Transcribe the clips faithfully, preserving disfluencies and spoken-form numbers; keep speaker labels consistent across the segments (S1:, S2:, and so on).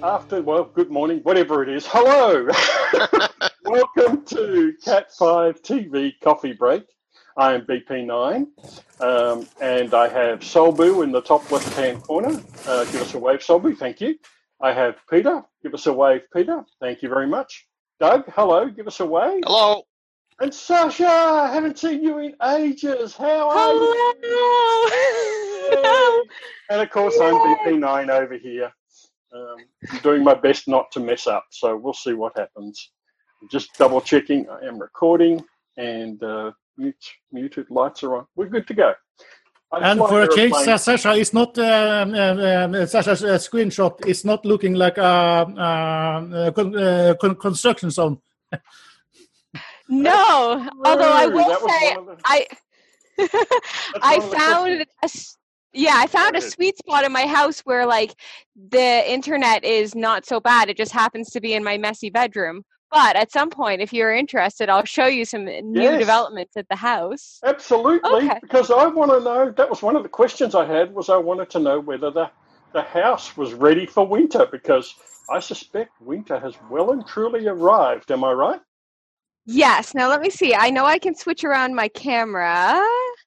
S1: after, well, good morning, whatever it is. Hello. Welcome to Cat five T V Coffee Break. I am B P nine, um, and I have Solbu in the top left-hand corner. Uh, give us a wave, Solbu. Thank you. I have Peter. Give us a wave, Peter. Thank you very much. Doug, hello. Give us a wave.
S2: Hello.
S1: And Sasha, I haven't seen you in ages. How are
S3: Hello.
S1: you? And of course, Yay. I'm B P nine over here. Um, I'm doing my best not to mess up, so we'll see what happens. I'm just double checking I am recording, and uh, mute, muted lights are on. We're good to go. I
S4: and for a change, uh, Sasha is not uh, um, uh, Sasha's uh, screenshot is not looking like a, a, a con- construction zone.
S3: No, although I will say
S1: the,
S3: I I found a, yeah I found a sweet spot in my house where like the internet is not so bad. It just happens to be in my messy bedroom. But at some point, if you're interested, I'll show you some new
S1: yes.
S3: developments at the house.
S1: Absolutely,
S3: okay.
S1: Because I want to know. That was one of the questions I had. Was I wanted to know whether the the house was ready for winter, because I suspect winter has well and truly arrived. Am I right?
S3: Yes. Now let me see. I know I can switch around my camera,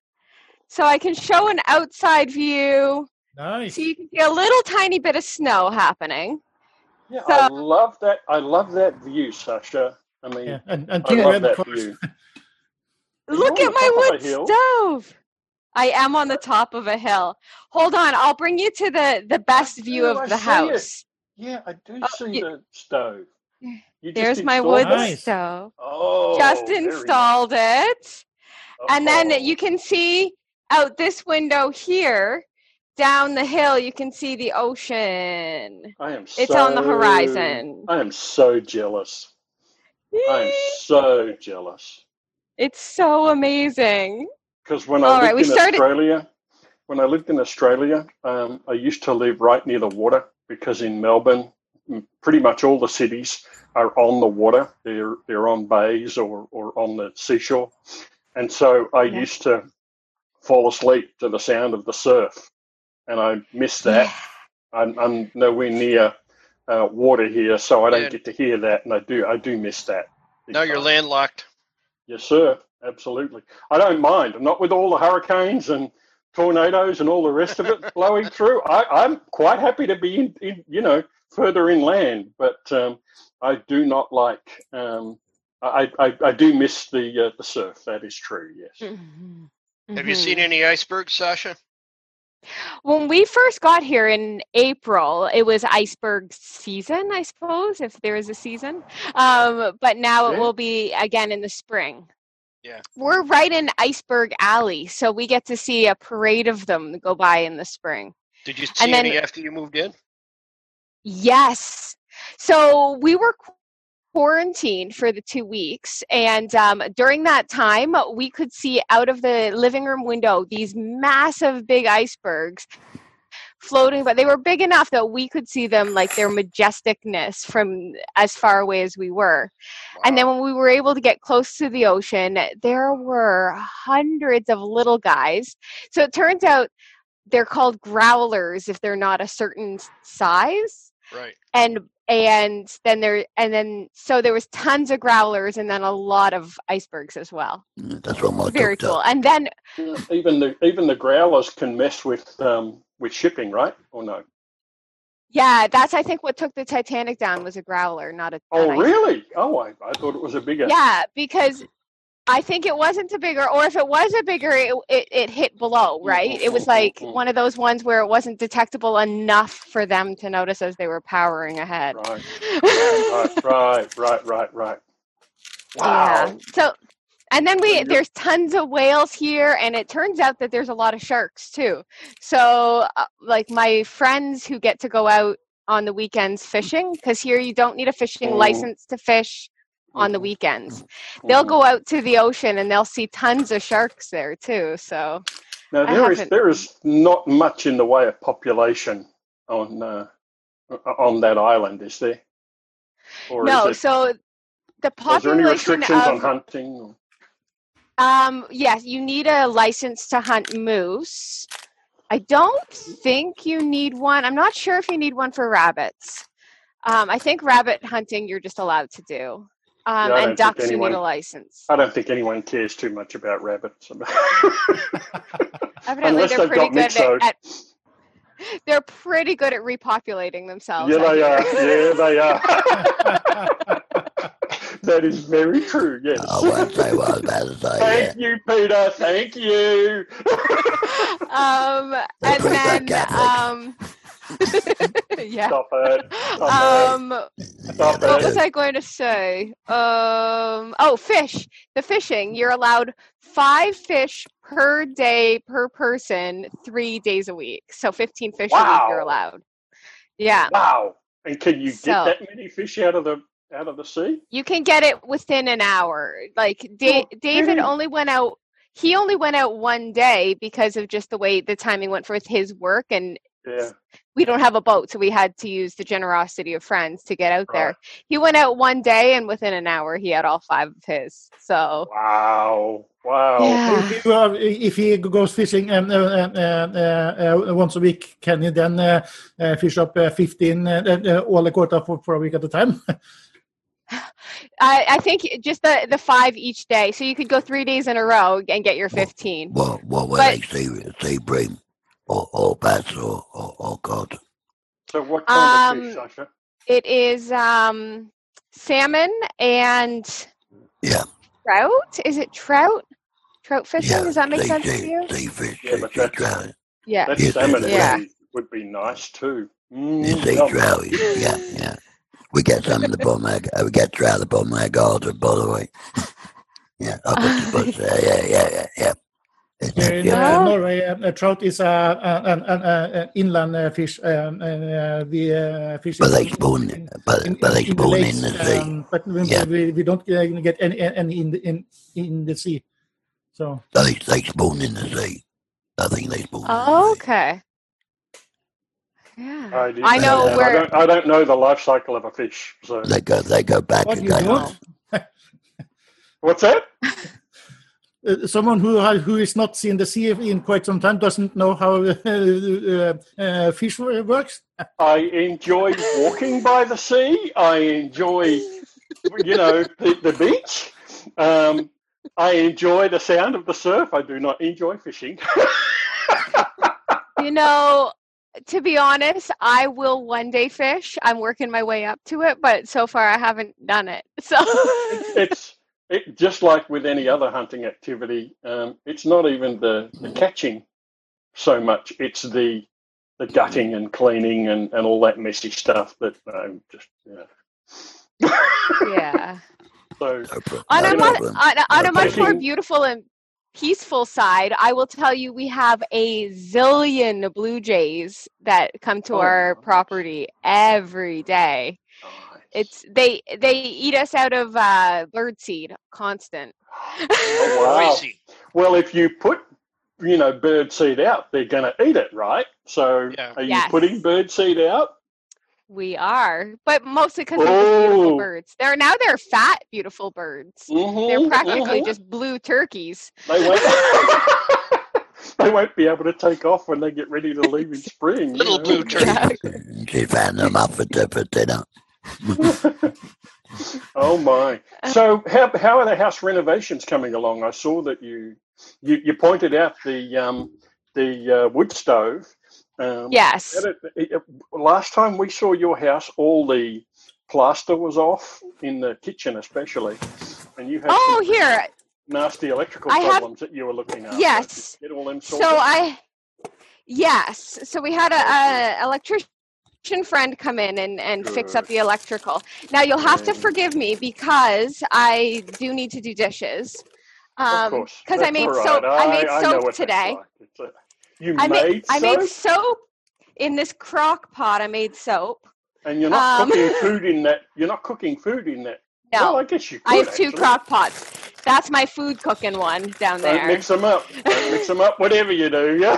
S3: so I can show an outside view.
S4: Nice.
S3: So you can see a little tiny bit of snow happening.
S1: Yeah,
S3: so,
S1: I love that. I love that view, Sasha. I mean,
S4: yeah, and, and
S1: I love that view.
S3: Look at my wood stove. I am on the top of a hill. Hold on, I'll bring you to the, the best
S1: I
S3: view
S1: do,
S3: of
S1: I
S3: the house.
S1: It. Yeah, I do
S3: oh,
S1: see
S3: you,
S1: the stove. You
S3: there's my wood
S4: nice.
S3: stove.
S1: Oh,
S3: just installed
S1: nice.
S3: it. Uh-oh. And then you can see out this window here, down the hill, you can see the ocean.
S1: I am
S3: It's
S1: so,
S3: on the horizon.
S1: I am so jealous. I am so jealous.
S3: It's so amazing.
S1: Because when I
S3: All
S1: lived
S3: right, we
S1: in
S3: started...
S1: Australia, when I lived in Australia, um, I used to live right near the water, because in Melbourne, pretty much all the cities are on the water. They're they're on bays or, or on the seashore. And so I yeah. used to fall asleep to the sound of the surf. And I miss that.
S3: Yeah.
S1: I'm, I'm nowhere near uh, water here, so I don't yeah. get to hear that. And I do I do miss that.
S2: Now you're landlocked.
S1: Yes, sir. Absolutely. I don't mind. Not with all the hurricanes and tornadoes and all the rest of it blowing through. I, I'm quite happy to be in, in, you know, further inland, but um, I do not like. Um, I, I I do miss the uh, the surf. That is true. Yes.
S3: Mm-hmm.
S2: Have you seen any icebergs, Sasha?
S3: When we first got here in April, it was iceberg season, I suppose, if there is a season. Um, but now yeah. it will be again in the spring.
S2: Yeah.
S3: We're right in Iceberg Alley, so we get to see a parade of them go by in the spring.
S2: Did you see then, any after you moved in?
S3: Yes. So we were quarantined for the two weeks, and um, during that time, we could see out of the living room window these massive big icebergs floating, but they were big enough that we could see them, like their majesticness from as far away as we were. Wow. And then when we were able to get close to the ocean, there were hundreds of little guys. So it turns out they're called growlers if they're not a certain size.
S2: Right.
S3: And and then there and then so there was tons of growlers and then a lot of icebergs as well.
S5: That's what my
S3: very cool. And then
S1: even the even the growlers can mess with um with shipping, right? Or no?
S3: Yeah, that's I think what took the Titanic down was a growler, not a.
S1: Oh really? Oh, I, I thought it was a bigger.
S3: Yeah, because I think it wasn't a bigger, or if it was a bigger, it it, it hit below, right? Mm-hmm, it was like mm-hmm. one of those ones where it wasn't detectable enough for them to notice as they were powering ahead.
S1: Right, right, right, right, right, right. Wow.
S3: Yeah. So, and then we there's tons of whales here, and it turns out that there's a lot of sharks too. So, uh, like my friends who get to go out on the weekends fishing, because here you don't need a fishing mm-hmm. license to fish on the weekends. They'll go out to the ocean and they'll see tons of sharks there too. So
S1: now there is there is not much in the way of population on uh, on that island, is there?
S3: Or no. Is it, so the population.
S1: Is there any restrictions of, on hunting?
S3: Um. Yes, you need a license to hunt moose. I don't think you need one. I'm not sure if you need one for rabbits. Um, I think rabbit hunting you're just allowed to do. Um,
S1: Yeah, I
S3: and
S1: don't think
S3: ducks you
S1: anyone-
S3: need a license.
S1: I don't think anyone cares too much about rabbits.
S3: Evidently,
S1: Unless
S3: they're
S1: they've
S3: pretty
S1: got
S3: good
S1: Mixos.
S3: at, at. They're pretty good at repopulating themselves.
S1: Yeah,
S3: I
S1: they
S3: hear.
S1: are. Yeah, they are. That is very true. Yes.
S5: I won't say what I was about to say.
S1: Thank you, Peter. Thank you.
S3: Um,
S5: They're
S3: and
S5: pretty
S3: then
S5: good Catholic.
S3: um, yeah.
S1: Stop it. Stop
S3: Um,
S1: it. Stop
S3: what
S1: it.
S3: was I going to say? Um, oh, fish. The fishing. You're allowed five fish per day per person, three days a week. So fifteen fish a week
S1: Wow.
S3: you're allowed. Yeah.
S1: Wow. And can you
S3: So-
S1: get that many fish out of the out of the sea?
S3: You can get it within an hour. Like da-
S1: Oh,
S3: David
S1: really?
S3: only went out. He only went out one day because of just the way the timing went for his work, and
S1: Yeah.
S3: we don't have a boat, so we had to use the generosity of friends to get out there.
S1: Right.
S3: He went out one day, and within an hour, he had all five of his. So
S1: Wow. Wow.
S3: Yeah.
S4: If, you, uh, if he goes fishing um, uh, uh, uh, uh, once a week, can he then uh, uh, fish up uh, fifteen uh, uh, all the quota for, for a week at a time?
S3: I, I think just the the five each day, so you could go three days in a row and get your fifteen.
S5: What, what were
S3: But-
S5: they? Sea, sea bream? Or, or bass or, or, or cod?
S1: So what kind of
S3: Um,
S1: fish, Sasha?
S3: It is um, salmon and
S5: Yeah.
S3: trout. Is it trout? Trout fishing?
S5: Yeah.
S3: Does that make
S5: sea,
S3: sense
S5: sea,
S3: to you?
S5: Sea fish,
S1: Yeah,
S5: sea,
S1: but
S5: sea
S1: that's-
S5: trout.
S3: Yeah.
S1: That
S5: Yeah,
S1: salmon
S3: yeah.
S1: would, be, would be nice too. Mm,
S5: Yeah, sea
S1: yum.
S5: trout. Yeah, yeah. We get some of the bottom of our, we get trout at the bottom of our garden, by the way. Yeah, I put the butts there. Yeah, yeah, yeah, yeah. It's
S4: Here in
S5: yeah.
S4: uh,
S3: Oh.
S4: Norway, uh, uh, trout is uh, uh, an, an uh, inland uh, fish. Um, uh, we uh, fish
S5: But
S4: it
S5: they
S4: in-
S5: spawn,
S4: in-
S5: but,
S4: in,
S5: but they
S4: in the
S5: spawn
S4: lakes,
S5: in the sea.
S4: um, but we,
S5: Yeah.
S4: we, we don't uh, get any, any in, the, in in the sea. So
S5: They, they spawn in the sea. I think they spawn in
S3: Oh,
S5: the sea.
S3: okay. Yeah.
S1: I, didn't
S3: I know
S1: that. I
S3: where.
S1: don't, I don't know the life cycle of a fish. So
S5: They go, they go back
S4: what you
S5: again.
S4: don't?
S1: what's that?
S4: Uh, someone who ha- who is not seen the sea in quite some time doesn't know how uh, uh, uh, fish works.
S1: I enjoy walking by the sea. I enjoy, you know, the, the beach. Um, I enjoy the sound of the surf. I do not enjoy fishing.
S3: You know, to be honest, I will one day fish. I'm working my way up to it, but so far I haven't done it. So
S1: It's it, just like with any other hunting activity. Um, it's not even the, the catching so much. It's the the gutting and cleaning and, and all that messy stuff that I'm just, you know.
S3: yeah.
S1: So
S5: No, pro-
S3: On
S5: no
S3: a, much,
S5: problem.
S3: on, a- on a much more
S1: Taking-
S3: beautiful and peaceful side, I will tell you we have a zillion blue jays that come to
S1: Oh,
S3: our
S1: nice.
S3: property every day.
S1: nice.
S3: It's they they eat us out of uh, birdseed, constant.
S1: Oh, wow.
S2: Noisy.
S1: Well, if you put, you know, bird seed out, they're going to eat it, right? So
S2: Yeah.
S1: are you
S3: Yes.
S1: putting bird seed out?
S3: We are, but mostly because they're just beautiful
S1: Oh.
S3: birds. They're now they're fat, beautiful birds.
S1: Mm-hmm,
S3: They're practically
S1: mhm.
S3: just blue turkeys.
S1: They won't. They won't be able to take off when they get ready to leave in spring. you
S2: Little
S1: know.
S2: blue turkey.
S5: She found them up for, for dinner.
S1: Oh my! So how how are the house renovations coming along? I saw that you you, you pointed out the um the uh, wood stove. Um,
S3: Yes.
S1: Had it- it- it- last time we saw your house, all the plaster was off in the kitchen, especially, and you had
S3: Oh,
S1: some
S3: here.
S1: nasty electrical
S3: I have-
S1: problems that you were looking at.
S3: Yes.
S1: Get all them sorted.
S3: So I, yes. So we had a, a electrician friend come in and, and fix up
S1: Good.
S3: the electrical. Now you'll have to
S1: Mm.
S3: forgive me because I do need to do dishes.
S1: of
S3: Um,
S1: course,
S3: because I
S1: That's
S3: made
S1: all right.
S3: soap. I made
S1: I know
S3: soap
S1: what that's
S3: today.
S1: like. It's a- you
S3: I
S1: made
S3: made I
S1: soap,
S3: made soap in this crock pot. I made soap.
S1: and you're not
S3: um,
S1: cooking food in that. You're not cooking food in that.
S3: No,
S1: Well, I guess you could.
S3: I have two
S1: actually.
S3: crock pots. That's my food cooking one down
S1: Don't
S3: there.
S1: mix them up. Don't mix them up. Whatever you do, yeah.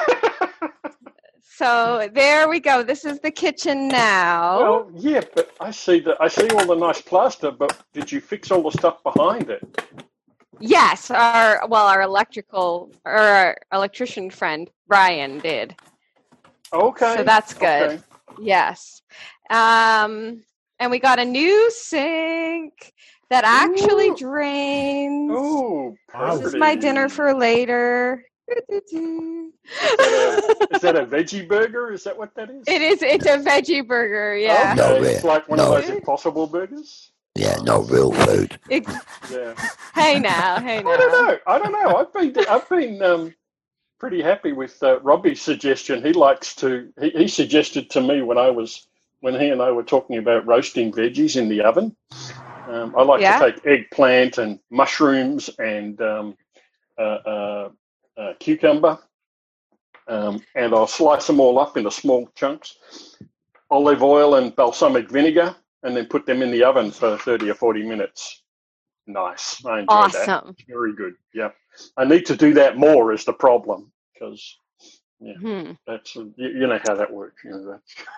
S3: So there we go. This is the kitchen now.
S1: Well, yeah, but I see that. I see all the nice plaster, but did you fix all the stuff behind it?
S3: Yes, our well, our electrical or our electrician friend Brian did.
S1: Okay.
S3: So that's good.
S1: Okay.
S3: Yes. Um, and we got a new sink that actually
S1: Ooh.
S3: drains.
S1: Oh,
S4: Wow.
S3: This is my dinner for later.
S1: Is that, a, is that a veggie burger? Is that what that is?
S3: It is. It's a veggie burger. Yeah.
S5: No,
S1: Okay,
S5: yeah.
S1: it's like one
S5: No.
S1: of those Impossible burgers.
S5: Yeah, no real food.
S3: It-
S1: Yeah.
S3: hey now. Hey now.
S1: I don't know. I don't know. I've been I've been um, pretty happy with uh, Robbie's suggestion. He likes to. He, he suggested to me when I was when he and I were talking about roasting veggies in the oven. Um, I like
S3: Yeah.
S1: to take eggplant and mushrooms and um, uh, uh, uh, cucumber, um, and I'll slice them all up into small chunks. Olive oil and balsamic vinegar, and then put them in the oven for thirty or forty minutes. Nice. I enjoy that.
S3: Awesome.
S1: Very good. Yeah. I need to do that more is the problem because yeah,
S3: Hmm.
S1: that's you, you know how that works. You know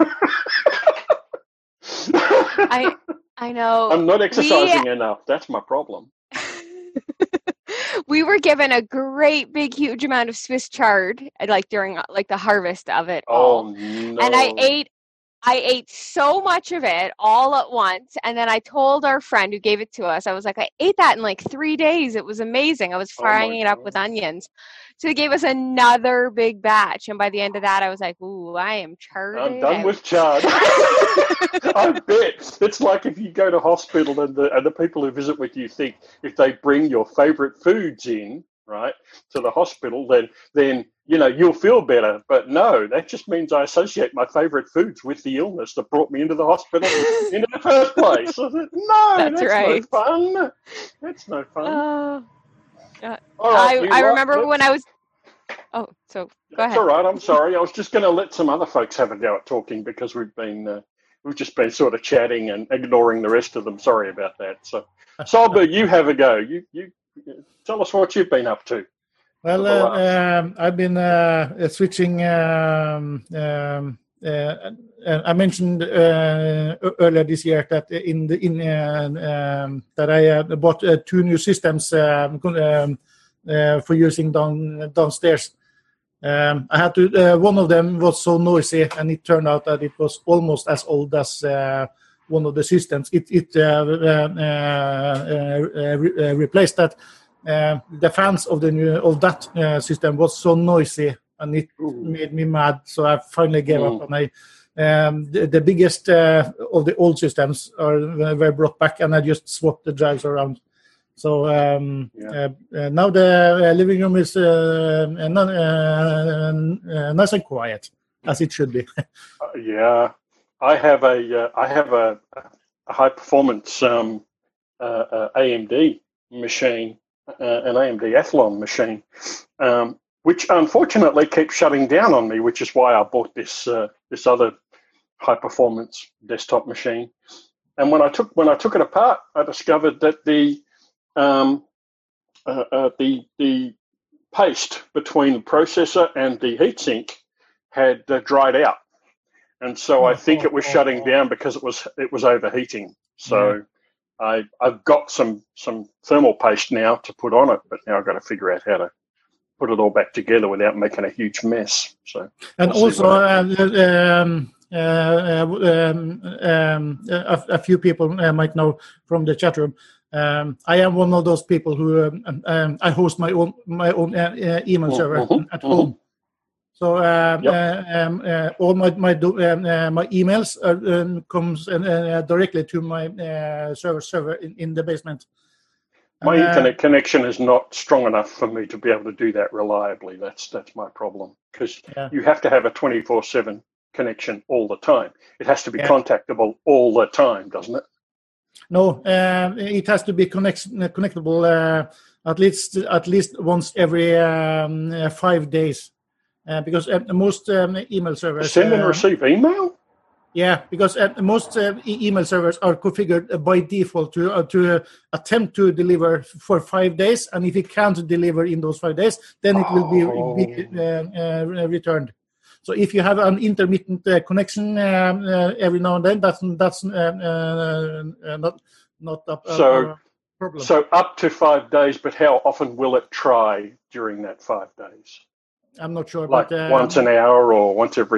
S1: that.
S3: I I know.
S1: I'm not exercising enough. That's my problem.
S3: We were given a great big huge amount of Swiss chard like during like the harvest of it
S1: Oh
S3: all.
S1: no.
S3: And I ate I ate so much of it all at once, and then I told our friend who gave it to us, I was like, I ate that in like three days. It was amazing. I was
S1: Oh my
S3: frying it up
S1: God.
S3: with onions. So they gave us another big batch, and by the end of that, I was like, ooh, I am charred.
S1: I'm done
S3: out.
S1: with chard. I bet. It's like if you go to hospital and the, and the people who visit with you think if they bring your favourite foods in, right, to the hospital, then, then you know, you'll feel better. But no, that just means I associate my favourite foods with the illness that brought me into the hospital in the first place. I said, no,
S3: That's
S1: that's,
S3: right.
S1: no fun. That's no fun.
S3: Uh,
S1: All right,
S3: I,
S1: you
S3: I
S1: lot,
S3: remember
S1: let's-
S3: when I was. Oh, so go
S1: That's
S3: ahead.
S1: all right. I'm sorry. I was just going to let some other folks have a go at talking because we've been uh, we've just been sort of chatting and ignoring the rest of them. Sorry about that. So, Solberg, you have a go. You you tell us what you've been up to.
S4: Well,
S1: For the
S4: uh,
S1: last-
S4: um, I've been uh, switching. Um, um, uh, uh, I mentioned uh, earlier this year that in the in uh, um, that I uh, bought uh, two new systems um, um, uh, for using down downstairs. Um, I had to. Uh, one of them was so noisy, and it turned out that it was almost as old as uh, one of the systems. It it uh, uh, uh, re- uh, replaced that. Uh, the fans of the new of that uh, system was so noisy, and it
S1: Ooh.
S4: made me mad. So I finally gave
S1: Mm.
S4: up, and I um, the, the biggest uh, of the old systems are were brought back, and I just swapped the drives around. So um,
S1: Yeah.
S4: uh, uh, now the uh, living room is uh, uh, non- uh, uh, nice and quiet, as it should be.
S1: Uh, yeah, I have a uh, I have a, a high performance um, uh, uh, A M D machine, uh, an A M D Athlon machine, um, which unfortunately keeps shutting down on me. Which is why I bought this uh, this other high performance desktop machine. And when I took when I took it apart, I discovered that the um, uh, uh, the the paste between the processor and the heatsink had uh, dried out. And so I think it was shutting down because it was it was overheating. So I I've got some some thermal paste now to put on it, but now I've got to figure out how to put it all back together without making a huge mess. So
S4: And
S1: we'll see
S4: also,
S1: what
S4: uh, um, uh, uh, um, um, a, a few people uh, might know from the chat room. Um, I am one of those people who um, um, I host my own my own uh, uh, email
S1: Mhm,
S4: server
S1: mhm,
S4: at
S1: mhm.
S4: home. So um,
S1: Yep.
S4: uh, um, uh, all my my do, um, uh, my emails are, um, comes uh, uh, directly to my uh, server server in, in the basement.
S1: My
S4: And, uh,
S1: internet connection is not strong enough for me to be able to do that reliably. That's that's my problem because
S4: Yeah.
S1: you have to have a twenty-four seven connection all the time. It has to be
S4: Yeah.
S1: contactable all the time, doesn't it?
S4: No, uh, it has to be connect, connectable uh, at least at least once every um, uh, five days, uh, because uh, most um, email servers.
S1: Send and
S4: uh,
S1: receive email?
S4: Yeah, because uh, most uh, e- email servers are configured by default to uh, to uh, attempt to deliver for five days, and if it can't deliver in those five days, then it will be, be uh, uh, returned. So if you have an intermittent uh, connection um, uh, every now and then, that's that's uh, uh, uh, not not a, a,
S1: So-
S4: a problem.
S1: So up to five days, but how often will it try during that five days?
S4: I'm not sure,
S1: Like
S4: but uh,
S1: once an hour or once every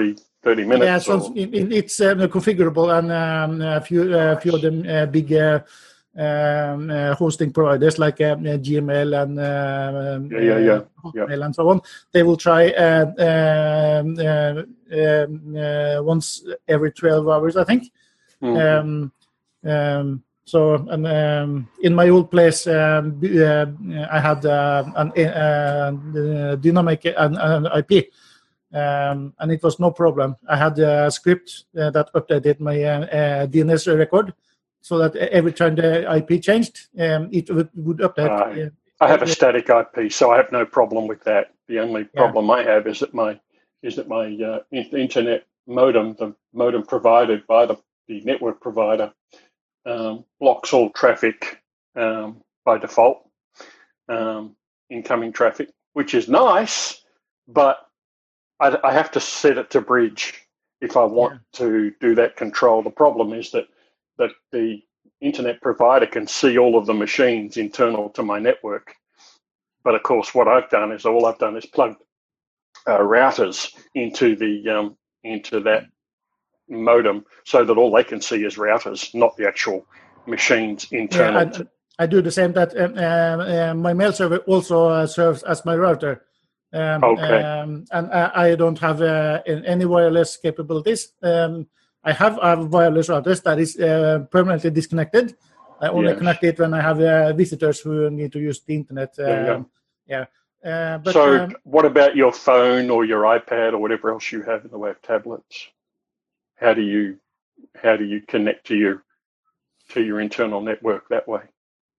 S1: thirty minutes.
S4: Yeah, so
S1: or...
S4: it, it, it's uh, configurable, and um, a few uh, few of them uh, big uh, um, uh, hosting providers like uh, Gmail and uh,
S1: yeah, yeah, yeah.
S4: Hotmail and so on. They will try uh, um, uh, um, uh, once every twelve hours, I think.
S1: Mm-hmm.
S4: Um, um, so, and um, in my old place, um, uh, I had uh, an uh, dynamic an, an I P. Um, and it was no problem. I had a script uh, that updated my uh, uh, D N S record, so that every time the I P changed, um, it would, would update.
S1: Uh, I have a static I P, so I have no problem with that. The only problem yeah. I have is that my is that my uh, internet modem, the modem provided by the, the network provider, um, blocks all traffic um, by default, um, incoming traffic, which is nice, but I, I have to set it to bridge if I want yeah. to do that control. The problem is that that the internet provider can see all of the machines internal to my network. But of course, what I've done is all I've done is plugged uh, routers into the um, into that modem, so that all they can see is routers, not the actual machines internal.
S4: Yeah, I, I do the same. That um, uh, uh, my mail server also uh, serves as my router. Um,
S1: okay.
S4: Um, and I, I don't have uh, any wireless capabilities. Um, I have a wireless routers that is uh, permanently disconnected. I only
S1: yes.
S4: connect it when I have uh, visitors who need to use the internet. Um, yeah. yeah. Uh, but,
S1: so
S4: um,
S1: what about your phone or your iPad or whatever else you have in the way of tablets? How do you how do you connect to your to your internal network that way?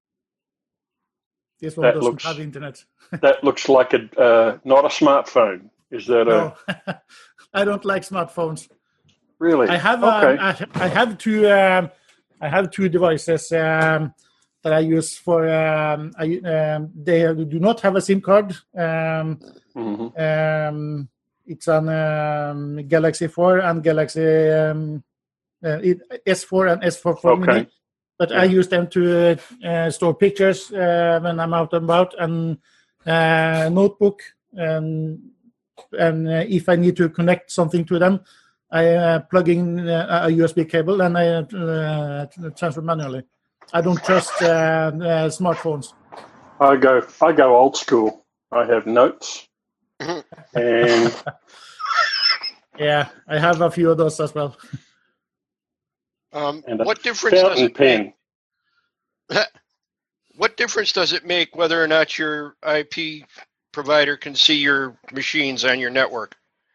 S4: This one
S1: that
S4: doesn't
S1: looks,
S4: have internet.
S1: That looks like a uh, not a smartphone. Is that
S4: no,
S1: a?
S4: I don't like smartphomes.
S1: Really?
S4: I have
S1: okay.
S4: um, I, I have two um, I have two devices um, that I use for. Um, I um, they do not have a SIM card. Um,
S1: mm-hmm.
S4: um, it's on um, Galaxy four and Galaxy um, uh, it, S four and S four for
S1: okay.
S4: Mini. But
S1: yeah.
S4: I use them to uh, store pictures uh, when I'm out and about, and uh, notebook. And, and uh, if I need to connect something to them, I uh, plug in uh, a U S B cable and I uh, transfer manually. I don't trust uh, uh, smartphones.
S1: I go, I go old school. I have notes, and
S4: yeah, I have a few of those as well.
S2: Um,
S1: and
S2: what difference does it
S1: pen.
S2: make? What difference does it make whether or not your I P provider can see your machines on your network?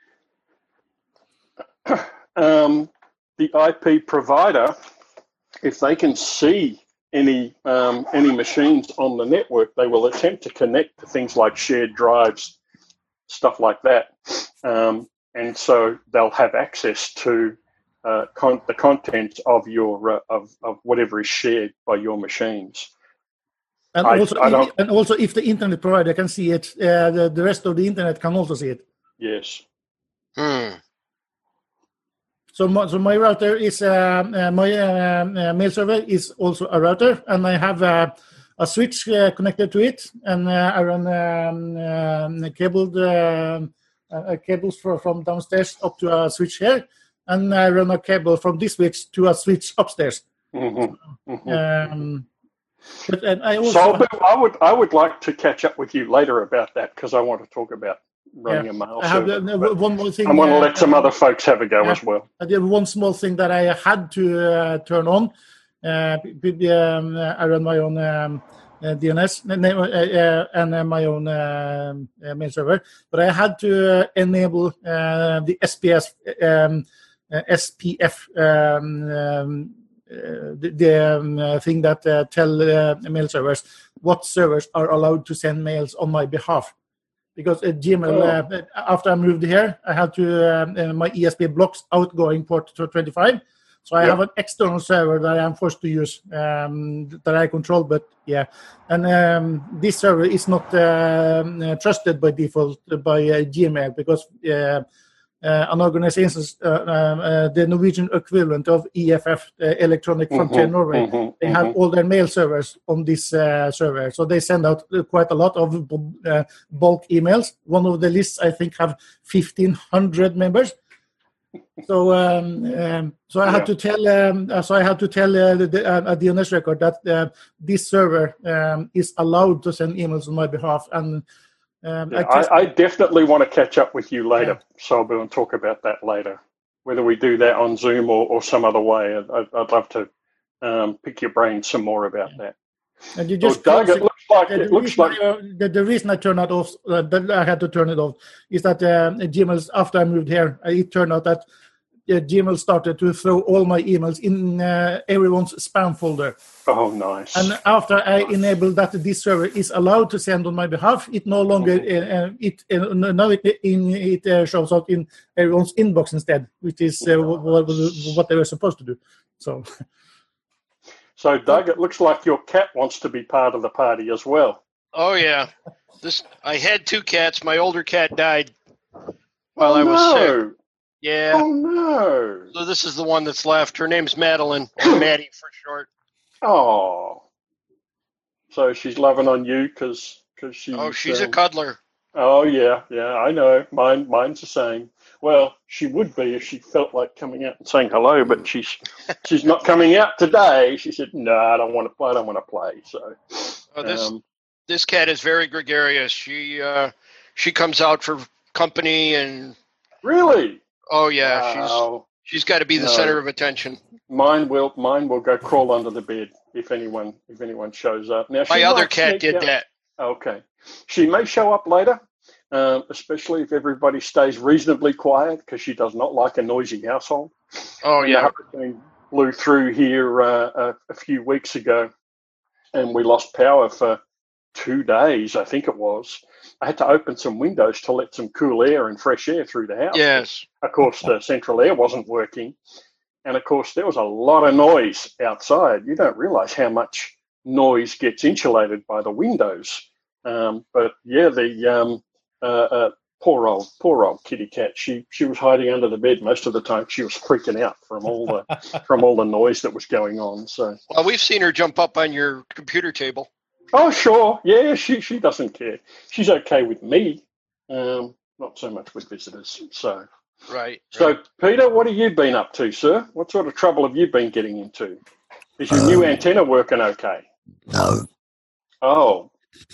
S1: Um, the I P provider, if they can see any um, any machines on the network, they will attempt to connect to things like shared drives, stuff like that, um, and so they'll have access to Uh, con- the contents of your uh, of of whatever is shared by your machines,
S4: and
S1: I,
S4: also
S1: I
S4: if, and also if the internet provider can see it, uh, the the rest of the internet can also see it.
S1: Yes.
S2: Hmm.
S4: So my, so my router is uh, uh, my uh, uh, mail server is also a router, and I have uh, a switch uh, connected to it, and uh, I run um, um, cabled uh, uh, cables for, from downstairs up to a switch here. And I run a cable from this switch to a switch upstairs.
S1: Mm-hmm. Mm-hmm.
S4: Um, but and I also
S1: so I would I would like to catch up with you later about that, because I want to talk about running
S4: yeah,
S1: a mail
S4: I have
S1: server.
S4: uh, one more thing.
S1: I want to
S4: uh,
S1: let some
S4: uh,
S1: other folks have a go
S4: yeah,
S1: as well.
S4: I did one small thing that I had to uh, turn on. Uh, um, I run my own um, uh, D N S uh, uh, and uh, my own uh, uh, mail server, but I had to uh, enable uh, the S P S. Um, Uh, S P F, um, um, uh, the, the um, uh, thing that uh, tell uh, mail servers what servers are allowed to send mails on my behalf. Because uh, Gmail,
S1: oh.
S4: uh, after I moved here, I had to, um, uh, my E S P blocks outgoing port to twenty-five. So I yep. have an external server that I'm forced to use, um, that I control, but yeah. And um, this server is not uh, trusted by default by uh, Gmail, because uh, Uh, an organization, uh, uh, the Norwegian equivalent of E F F, uh, Electronic Frontier
S1: mm-hmm,
S4: Norway,
S1: mm-hmm,
S4: they
S1: mm-hmm.
S4: have all their mail servers on this uh, server. So they send out quite a lot of uh, bulk emails. One of the lists, I think, have fifteen hundred members. So, um, um, so I
S1: Yeah.
S4: had to tell, um, uh, so I had to tell uh, the, the uh, D N S record that uh, this server um, is allowed to send emails on my behalf, and um,
S1: Yeah,
S4: I, tested,
S1: I, I definitely want to catch up with you later,
S4: Yeah.
S1: Solbu, and talk about that later. Whether we do that on Zoom or, or some other way, I'd, I'd love to um, pick your brain some more about that.
S4: and you
S1: Well,
S4: just
S1: Doug,
S4: close
S1: it looks like
S4: The,
S1: it
S4: the,
S1: looks
S4: reason
S1: like
S4: I, uh, the, the reason I turned it off, uh, that I had to turn it off, is that uh, Gmail, after I moved here, uh, it turned out that uh, Gmail started to throw all my emails in uh, everyone's spam folder.
S1: oh nice.
S4: And after I enabled that this server is allowed to send on my behalf, it no longer uh, uh, it uh, now it, in, it uh, shows out in everyone's inbox instead, which is uh, what, what they were supposed to do. So.
S1: So, Doug, it looks like your cat wants to be part of the party as well.
S2: Oh yeah, this I had two cats. My older cat died while
S1: oh,
S2: I was
S1: no.
S2: sick. Yeah.
S1: Oh no!
S2: So this is the one that's left. Her name's Madeline, or Maddie for short.
S1: Oh, so she's loving on you because because she's.
S2: Oh, she's
S1: um,
S2: a cuddler.
S1: Oh yeah, yeah, I know. Mine, mine's the same. Well, she would be if she felt like coming out and saying hello, but she's she's not coming out today. She said, "No, I don't want to play. I don't want to play." So,
S2: Oh, this
S1: um,
S2: this cat is very gregarious. She uh, she comes out for company, and
S1: really,
S2: oh yeah,
S1: wow.
S2: she's she's got to be the
S1: No.
S2: center of attention.
S1: Mine will mine will go crawl under the bed if anyone if anyone shows up. Now she
S2: My other
S1: might
S2: cat
S1: sneak
S2: did
S1: out.
S2: that.
S1: Okay, she may show up later. Um, especially if everybody stays reasonably quiet, because she does not like a noisy household.
S2: Oh
S1: And
S2: yeah.
S1: the hurricane blew through here uh, a, a few weeks ago, and we lost power for two days, I think it was. I had to open some windows to let some cool air and fresh air through the house.
S2: Yes.
S1: Of course, the central air wasn't working, and of course, there was a lot of noise outside. You don't realize how much noise gets insulated by the windows. Um, but yeah, the um, Uh, uh, poor old, poor old kitty cat. She she was hiding under the bed most of the time. She was freaking out from all the from all the noise that was going on. So,
S2: Well, we've seen her jump up on your computer table.
S1: oh sure, yeah, she she doesn't care. She's okay with me, um, not so much with visitors. So,
S2: Right.
S1: so
S2: right.
S1: Peter, what have you been up to, sir? What sort of trouble have you been getting into? Is your
S5: Um,
S1: new antenna working okay?
S5: No,
S1: Oh,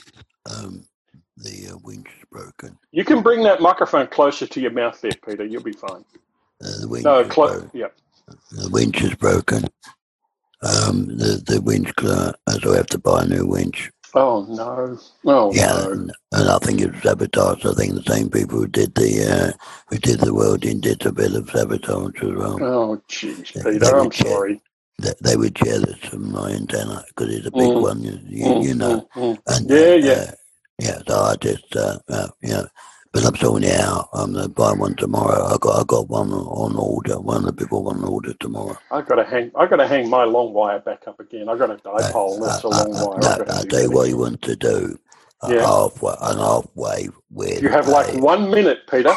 S5: um, the uh, winch is broken.
S1: you can bring that microphone closer to your mouth there, Peter. You'll be fine.
S5: Uh, the winch
S1: No,
S5: is
S1: close.
S5: broken.
S1: Yep.
S5: The winch is broken. Um, the the winch, uh, so I have to buy a new winch.
S1: Oh no. Oh
S5: Yeah,
S1: no.
S5: and, and I think it's sabotage. I think the same people who did the uh, who did the welding did a bit of sabotage as well.
S1: Oh, jeez,
S5: They-
S1: Peter,
S5: they
S1: I'm
S5: would check.
S1: sorry.
S5: They, they would share this from my antenna because it's a big
S1: Mm.
S5: one, you, you,
S1: Mm,
S5: you know.
S1: mm, mm.
S5: And,
S1: Yeah,
S5: uh,
S1: yeah.
S5: Uh, yeah, so I just, uh, uh, you know, but I'm sorting it out. I'm going to buy one tomorrow. I got I got one on order, one of the big one on order tomorrow.
S1: I gotta hang. I gotta hang my long wire back up again. I got a
S5: Uh,
S1: dipole. That's a
S5: uh,
S1: long
S5: uh,
S1: wire.
S5: no,
S1: I gotta
S5: I'll
S1: do
S5: tell you
S1: that
S5: what
S1: again.
S5: you want to do. A
S1: Yeah.
S5: halfway, an halfway with
S1: You have like
S5: a-
S1: one minute, Peter.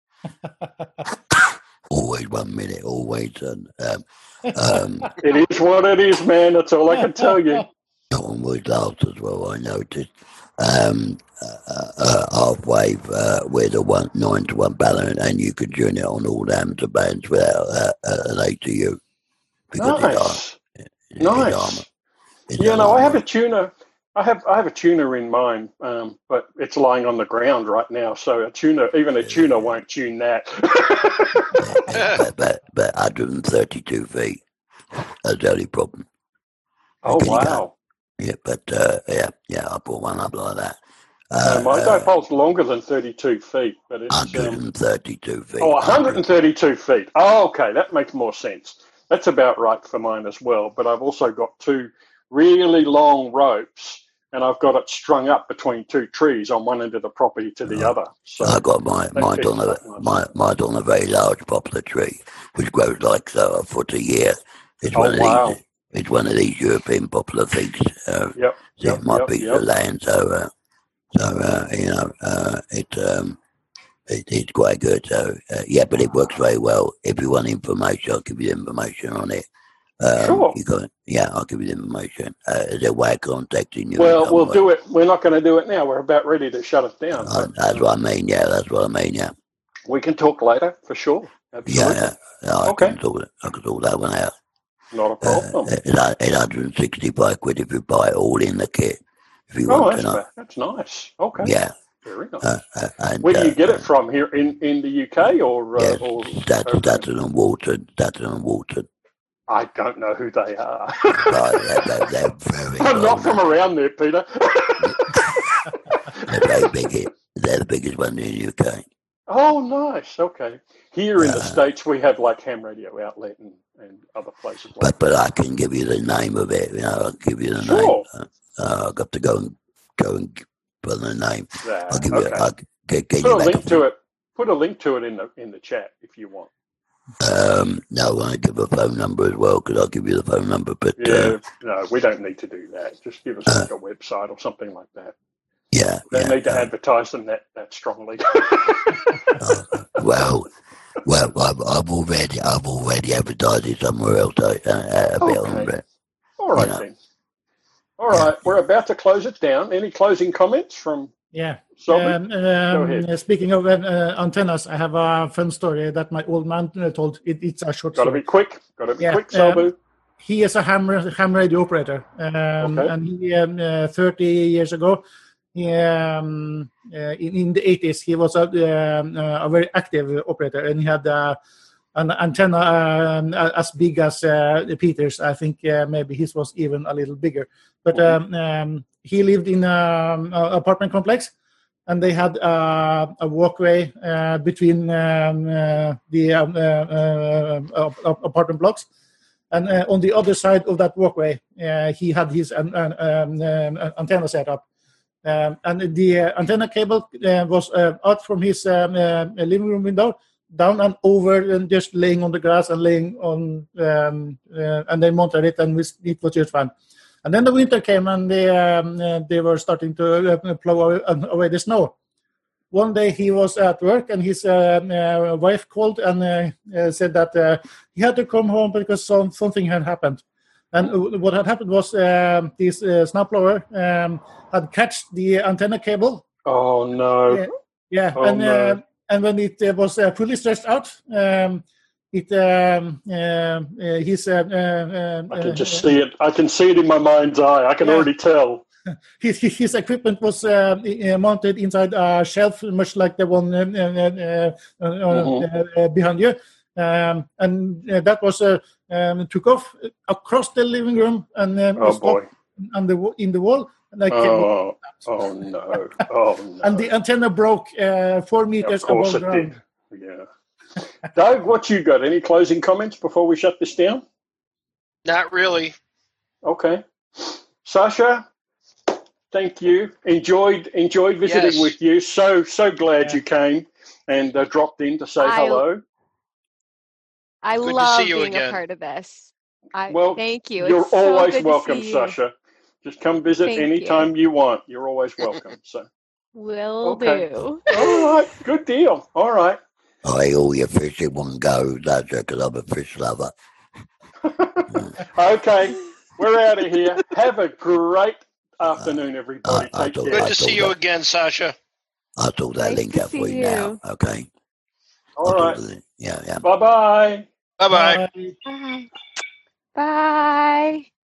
S5: always one minute, always. Um, um, um,
S1: It is what it is, man. That's all I can tell you.
S5: that one was last as well, I noticed. Um, uh, uh, halfway uh, with a one nine to one balance, and you could tune it on all the amateur bands without uh, uh, an A T U. Because it's
S1: Nice,
S5: ar- it's armor.
S1: nice.
S5: It's
S1: Yeah,
S5: an
S1: no, I have
S5: armor.
S1: a tuner. I have I have a tuner in mind, um, but it's lying on the ground right now. So a tuner, even a tuner, won't tune that.
S5: Yeah, but, but, but one hundred thirty-two feet. That's the only problem.
S1: Oh
S5: Can you go?
S1: wow!
S5: Yeah, but uh, yeah, yeah, I bought one up like that.
S1: No,
S5: Uh,
S1: my
S5: uh,
S1: dipole's longer than thirty-two feet, but it's um,
S5: one hundred thirty-two feet.
S1: oh, one hundred thirty-two feet. Oh, okay, that makes more sense. That's about right for mine as well. But I've also got two really long ropes, and I've got it strung up between two trees on one end of the property to the
S5: Oh.
S1: other. So
S5: I got my
S1: that
S5: mine
S1: keeps
S5: on a
S1: it nice.
S5: my mine on a very large poplar tree, which grows like so a foot a year. It's
S1: Oh,
S5: one of
S1: wow.
S5: these. It's one of these European poplar things. Uh,
S1: Yep,
S5: it's
S1: yep,
S5: my
S1: yep,
S5: piece
S1: yep.
S5: of land, so uh, so uh, you know uh, it um it, it's quite good. So uh, yeah, but it works very well. If you want information, I'll give you information on it. Um,
S1: Sure.
S5: You got yeah, I'll give you the information. Uh, is there a way of contacting you? in
S1: Well,
S5: some
S1: we'll
S5: way?
S1: do it. We're not going to do it now. We're about ready to shut it down.
S5: Uh,
S1: But
S5: that's what I mean. Yeah, that's what I mean. Yeah.
S1: we can talk later for sure. Absolutely.
S5: Yeah, yeah, I
S1: Okay.
S5: can sort it. I can sort that one out.
S1: Not a
S5: Uh,
S1: problem.
S5: it's a- it's one hundred sixty-five quid if you buy it all in the kit. If you
S1: Oh,
S5: want
S1: that's
S5: to know.
S1: ba- that's nice. Okay.
S5: Yeah.
S1: Very nice.
S5: Uh, uh, and,
S1: Where do you
S5: uh,
S1: get
S5: uh,
S1: it from? Here in, in the U K or uh,
S5: Yes,
S1: or
S5: that's
S1: over
S5: that's
S1: in-
S5: and Watered. That's and Watered.
S1: I don't know who they are.
S5: Right, they're, they're, they're very
S1: I'm
S5: well
S1: not from
S5: known.
S1: around there, Peter.
S5: They're very big. They're the biggest one in the U K.
S1: Oh, nice. Okay. Here in the
S5: Uh,
S1: States, we have like Ham Radio Outlet and, and other places like
S5: But but I can give you the name of it. You know, I'll give you the
S1: Sure.
S5: name. Uh, uh, I've got to go and go and put the name.
S1: that.
S5: I'll give you.
S1: Okay.
S5: I'll get, get
S1: Put
S5: you
S1: a
S5: back.
S1: link to it. Put a link to it in the in the chat if you want.
S5: Um, no, I want to give a phone number as well because I'll give you the phone number. But
S1: Yeah.
S5: uh,
S1: No, we don't need to do that. Just give us
S5: Uh,
S1: like a website or something like that.
S5: yeah,
S1: We don't
S5: yeah.
S1: need to
S5: uh,
S1: advertise them that, that strongly.
S5: uh, well, well, I've, I've already I've already advertised it somewhere else. I, uh, a bit on
S1: Okay.
S5: it.
S1: All right
S5: You know.
S1: then. All right, we're about to close it down. Any closing comments from
S4: Yeah.
S1: Selby?
S4: Um, um,
S1: ahead.
S4: speaking of uh, antennas, I have a fun story that my old man uh, told. It, it's a short
S1: Got to
S4: story.
S1: be quick. Got to be
S4: Yeah,
S1: quick,
S4: um,
S1: Selbu.
S4: He is a ham, ham radio operator, um,
S1: Okay.
S4: and he um, uh, thirty years ago, he, um, uh, in, in the eighties, he was a, um, uh, a very active operator, and he had uh, an antenna um, as big as uh, Peter's. I think uh, maybe his was even a little bigger. But um, um, he lived in um, an apartment complex, and they had uh, a walkway uh, between um, uh, the um, uh, uh, uh, apartment blocks. And uh, on the other side of that walkway, uh, he had his um, um, um, antenna set up. Um, and the uh, antenna cable uh, was uh, out from his um, uh, living room window, down and over, and just laying on the grass and laying on, um, uh, and they mounted it, and it was just fine. And then the winter came, and they um, uh, they were starting to uh, plow away, away the snow. One day he was at work, and his uh, uh, wife called and uh, uh, said that uh, he had to come home because some, something had happened. And uh, what had happened was um, this uh, snowblower um, had catched the antenna cable.
S1: Oh no!
S4: Yeah, yeah.
S1: Oh,
S4: and
S1: no.
S4: uh, and when it uh, was uh, fully stretched out, um, it um, uh, uh, his uh, uh,
S1: I can
S4: uh,
S1: just see it. I can see it in my mind's eye. I can
S4: Yeah.
S1: already tell.
S4: His, his his equipment was uh, uh, mounted inside a shelf, much like the one uh, uh, uh, uh,
S1: Mhm.
S4: uh, behind you, um, and uh, that was uh, um, took off across the living room and um,
S1: Oh
S4: was
S1: boy!
S4: on the wa- in the wall. And, I came,
S1: Oh, oh no! Oh no!
S4: and the antenna broke uh, four
S1: Of
S4: meters
S1: course
S4: above
S1: it
S4: ground.
S1: did. Yeah. Doug, what you got? Any closing comments before we shut this down?
S2: Not really.
S1: Okay. Sasha, thank you. Enjoyed enjoyed visiting
S2: Yes.
S1: with you. So so glad
S4: Yeah.
S1: you came and uh, dropped in to say
S3: I-
S1: hello.
S3: I
S2: Good to
S3: love
S2: see you
S3: being
S2: again.
S3: a part of this. I
S1: Well,
S3: thank you.
S1: You're
S3: It's so
S1: always
S3: good to
S1: welcome,
S3: see you.
S1: Sasha. Just come visit
S3: Thank
S1: anytime you. want. You're always welcome. So,
S3: Will
S1: Okay.
S3: do.
S1: all right, good deal. All right.
S5: I all your fishing one go, that's because I'm a fish lover.
S1: Okay, we're out of here. Have a great afternoon, everybody.
S5: I- I
S1: Take
S5: thought-
S2: Good
S1: care.
S5: I
S2: to see
S5: thought
S2: you
S5: that-
S2: again, Sasha.
S5: I'll talk that
S3: Nice
S5: link
S3: to
S5: out for
S3: see
S5: you now.
S3: you.
S5: Okay.
S1: All
S5: I'll talk
S1: right.
S5: the link. Yeah, yeah.
S1: Bye bye.
S2: Bye bye.
S4: Bye.
S3: Bye. Bye.